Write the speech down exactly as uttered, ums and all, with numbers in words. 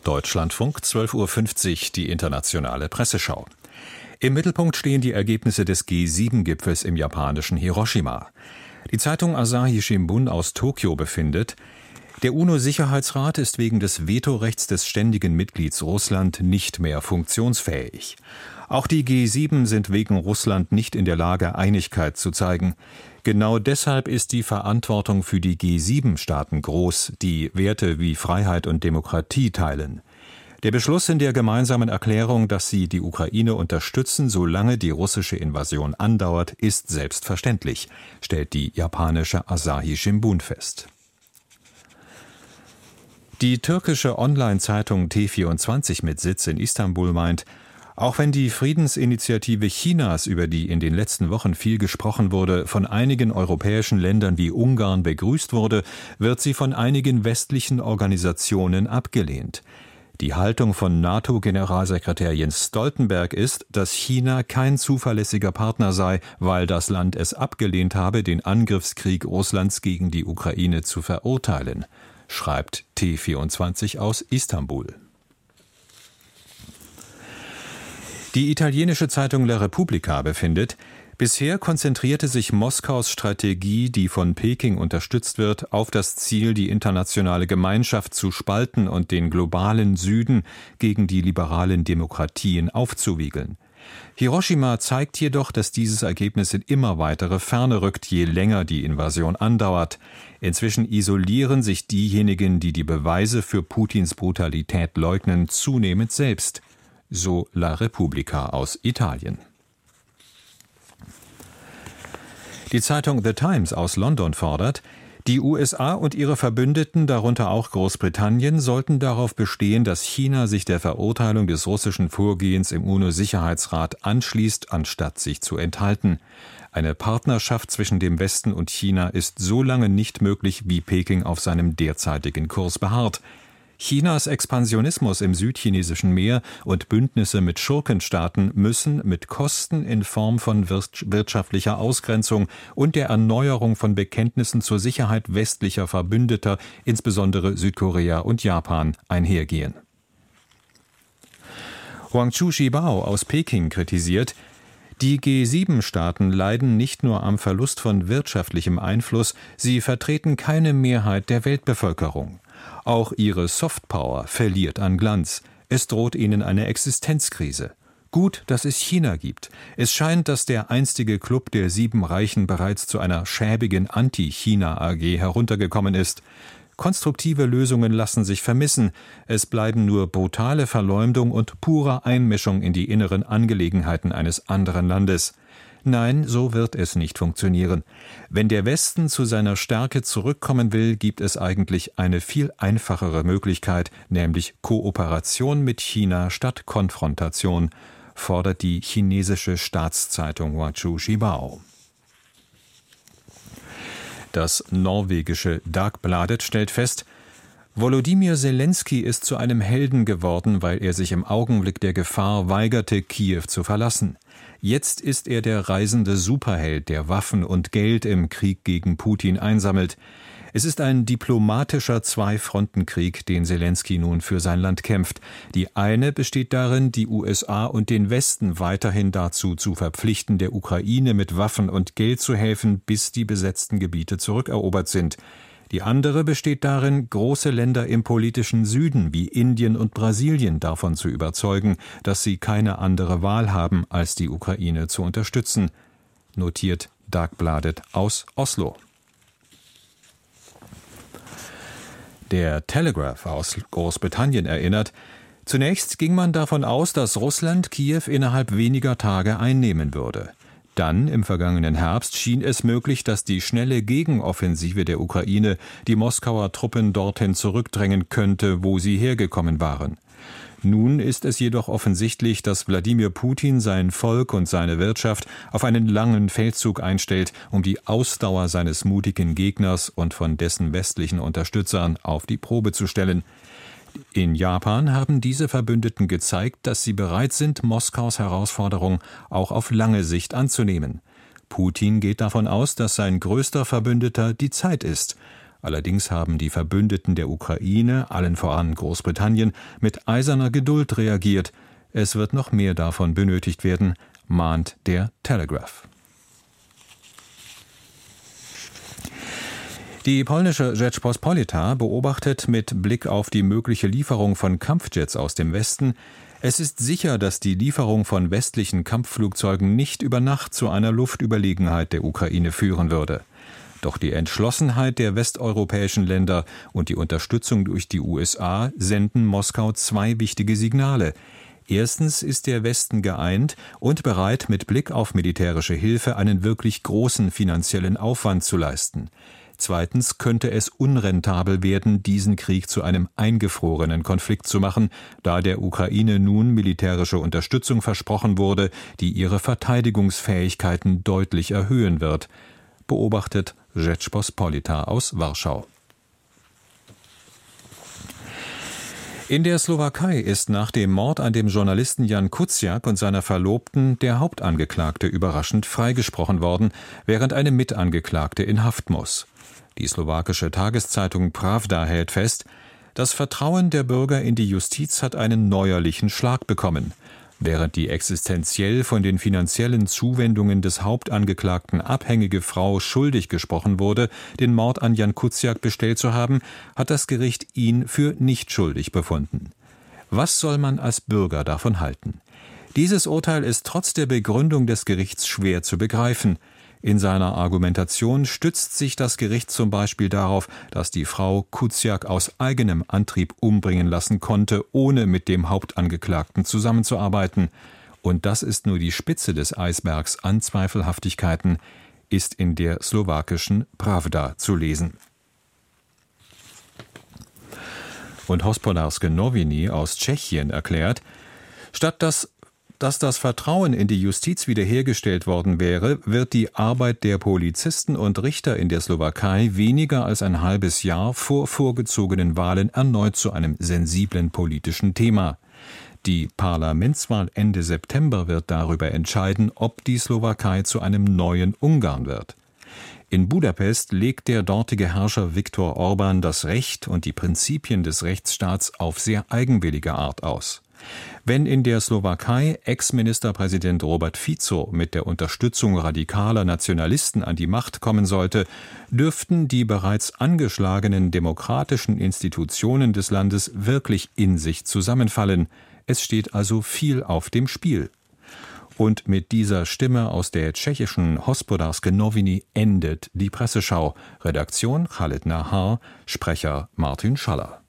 Deutschlandfunk, zwölf Uhr fünfzig, die internationale Presseschau. Im Mittelpunkt stehen die Ergebnisse des G sieben Gipfels im japanischen Hiroshima. Die Zeitung Asahi Shimbun aus Tokio befindet, der UNO-Sicherheitsrat ist wegen des Vetorechts des ständigen Mitglieds Russland nicht mehr funktionsfähig. Auch die G sieben sind wegen Russland nicht in der Lage, Einigkeit zu zeigen. Genau deshalb ist die Verantwortung für die G sieben Staaten groß, die Werte wie Freiheit und Demokratie teilen. Der Beschluss in der gemeinsamen Erklärung, dass sie die Ukraine unterstützen, solange die russische Invasion andauert, ist selbstverständlich, stellt die japanische Asahi Shimbun fest. Die türkische Online-Zeitung T vierundzwanzig mit Sitz in Istanbul meint, auch wenn die Friedensinitiative Chinas, über die in den letzten Wochen viel gesprochen wurde, von einigen europäischen Ländern wie Ungarn begrüßt wurde, wird sie von einigen westlichen Organisationen abgelehnt. Die Haltung von NATO-Generalsekretär Jens Stoltenberg ist, dass China kein zuverlässiger Partner sei, weil das Land es abgelehnt habe, den Angriffskrieg Russlands gegen die Ukraine zu verurteilen, schreibt T vierundzwanzig aus Istanbul. Die italienische Zeitung La Repubblica befindet, bisher konzentrierte sich Moskaus Strategie, die von Peking unterstützt wird, auf das Ziel, die internationale Gemeinschaft zu spalten und den globalen Süden gegen die liberalen Demokratien aufzuwiegeln. Hiroshima zeigt jedoch, dass dieses Ergebnis in immer weitere Ferne rückt, je länger die Invasion andauert. Inzwischen isolieren sich diejenigen, die die Beweise für Putins Brutalität leugnen, zunehmend selbst. So La Repubblica aus Italien. Die Zeitung The Times aus London fordert, die U S A und ihre Verbündeten, darunter auch Großbritannien, sollten darauf bestehen, dass China sich der Verurteilung des russischen Vorgehens im UNO-Sicherheitsrat anschließt, anstatt sich zu enthalten. Eine Partnerschaft zwischen dem Westen und China ist so lange nicht möglich, wie Peking auf seinem derzeitigen Kurs beharrt. Chinas Expansionismus im südchinesischen Meer und Bündnisse mit Schurkenstaaten müssen mit Kosten in Form von wirtschaftlicher Ausgrenzung und der Erneuerung von Bekenntnissen zur Sicherheit westlicher Verbündeter, insbesondere Südkorea und Japan, einhergehen. Huangchu Shibao aus Peking kritisiert, die G sieben Staaten leiden nicht nur am Verlust von wirtschaftlichem Einfluss, sie vertreten keine Mehrheit der Weltbevölkerung. Auch ihre Softpower verliert an Glanz. Es droht ihnen eine Existenzkrise. Gut, dass es China gibt. Es scheint, dass der einstige Club der sieben Reichen bereits zu einer schäbigen Anti-China-A G heruntergekommen ist. Konstruktive Lösungen lassen sich vermissen. Es bleiben nur brutale Verleumdung und pure Einmischung in die inneren Angelegenheiten eines anderen Landes. Nein, so wird es nicht funktionieren. Wenn der Westen zu seiner Stärke zurückkommen will, gibt es eigentlich eine viel einfachere Möglichkeit, nämlich Kooperation mit China statt Konfrontation, fordert die chinesische Staatszeitung Huangchu Shibao. Das norwegische Dagbladet stellt fest, Volodymyr Zelensky ist zu einem Helden geworden, weil er sich im Augenblick der Gefahr weigerte, Kiew zu verlassen. Jetzt ist er der reisende Superheld, der Waffen und Geld im Krieg gegen Putin einsammelt. Es ist ein diplomatischer Zwei-Fronten-Krieg, den Zelensky nun für sein Land kämpft. Die eine besteht darin, die U S A und den Westen weiterhin dazu zu verpflichten, der Ukraine mit Waffen und Geld zu helfen, bis die besetzten Gebiete zurückerobert sind. Die andere besteht darin, große Länder im politischen Süden wie Indien und Brasilien davon zu überzeugen, dass sie keine andere Wahl haben, als die Ukraine zu unterstützen, notiert Dagbladet aus Oslo. Der Telegraph aus Großbritannien erinnert, zunächst ging man davon aus, dass Russland Kiew innerhalb weniger Tage einnehmen würde. Dann, im vergangenen Herbst, schien es möglich, dass die schnelle Gegenoffensive der Ukraine die Moskauer Truppen dorthin zurückdrängen könnte, wo sie hergekommen waren. Nun ist es jedoch offensichtlich, dass Wladimir Putin sein Volk und seine Wirtschaft auf einen langen Feldzug einstellt, um die Ausdauer seines mutigen Gegners und von dessen westlichen Unterstützern auf die Probe zu stellen. In Japan haben diese Verbündeten gezeigt, dass sie bereit sind, Moskaus Herausforderung auch auf lange Sicht anzunehmen. Putin geht davon aus, dass sein größter Verbündeter die Zeit ist. Allerdings haben die Verbündeten der Ukraine, allen voran Großbritannien, mit eiserner Geduld reagiert. Es wird noch mehr davon benötigt werden, mahnt der Telegraph. Die polnische Rzeczpospolita beobachtet mit Blick auf die mögliche Lieferung von Kampfjets aus dem Westen: Es ist sicher, dass die Lieferung von westlichen Kampfflugzeugen nicht über Nacht zu einer Luftüberlegenheit der Ukraine führen würde. Doch die Entschlossenheit der westeuropäischen Länder und die Unterstützung durch die U S A senden Moskau zwei wichtige Signale. Erstens ist der Westen geeint und bereit, mit Blick auf militärische Hilfe einen wirklich großen finanziellen Aufwand zu leisten. Zweitens könnte es unrentabel werden, diesen Krieg zu einem eingefrorenen Konflikt zu machen, da der Ukraine nun militärische Unterstützung versprochen wurde, die ihre Verteidigungsfähigkeiten deutlich erhöhen wird, beobachtet Rzeczpospolita aus Warschau. In der Slowakei ist nach dem Mord an dem Journalisten Jan Kuciak und seiner Verlobten der Hauptangeklagte überraschend freigesprochen worden, während eine Mitangeklagte in Haft muss. Die slowakische Tageszeitung Pravda hält fest: Das Vertrauen der Bürger in die Justiz hat einen neuerlichen Schlag bekommen. Während die existenziell von den finanziellen Zuwendungen des Hauptangeklagten abhängige Frau schuldig gesprochen wurde, den Mord an Jan Kuciak bestellt zu haben, hat das Gericht ihn für nicht schuldig befunden. Was soll man als Bürger davon halten? Dieses Urteil ist trotz der Begründung des Gerichts schwer zu begreifen. In seiner Argumentation stützt sich das Gericht zum Beispiel darauf, dass die Frau Kuciak aus eigenem Antrieb umbringen lassen konnte, ohne mit dem Hauptangeklagten zusammenzuarbeiten. Und das ist nur die Spitze des Eisbergs an Zweifelhaftigkeiten, ist in der slowakischen Pravda zu lesen. Und Hospodářské noviny aus Tschechien erklärt: Statt dass Dass das Vertrauen in die Justiz wiederhergestellt worden wäre, wird die Arbeit der Polizisten und Richter in der Slowakei weniger als ein halbes Jahr vor vorgezogenen Wahlen erneut zu einem sensiblen politischen Thema. Die Parlamentswahl Ende September wird darüber entscheiden, ob die Slowakei zu einem neuen Ungarn wird. In Budapest legt der dortige Herrscher Viktor Orbán das Recht und die Prinzipien des Rechtsstaats auf sehr eigenwillige Art aus. Wenn in der Slowakei Ex-Ministerpräsident Robert Fico mit der Unterstützung radikaler Nationalisten an die Macht kommen sollte, dürften die bereits angeschlagenen demokratischen Institutionen des Landes wirklich in sich zusammenfallen. Es steht also viel auf dem Spiel. Und mit dieser Stimme aus der tschechischen Hospodářské noviny endet die Presseschau. Redaktion Khaled Nahar, Sprecher Martin Schaller.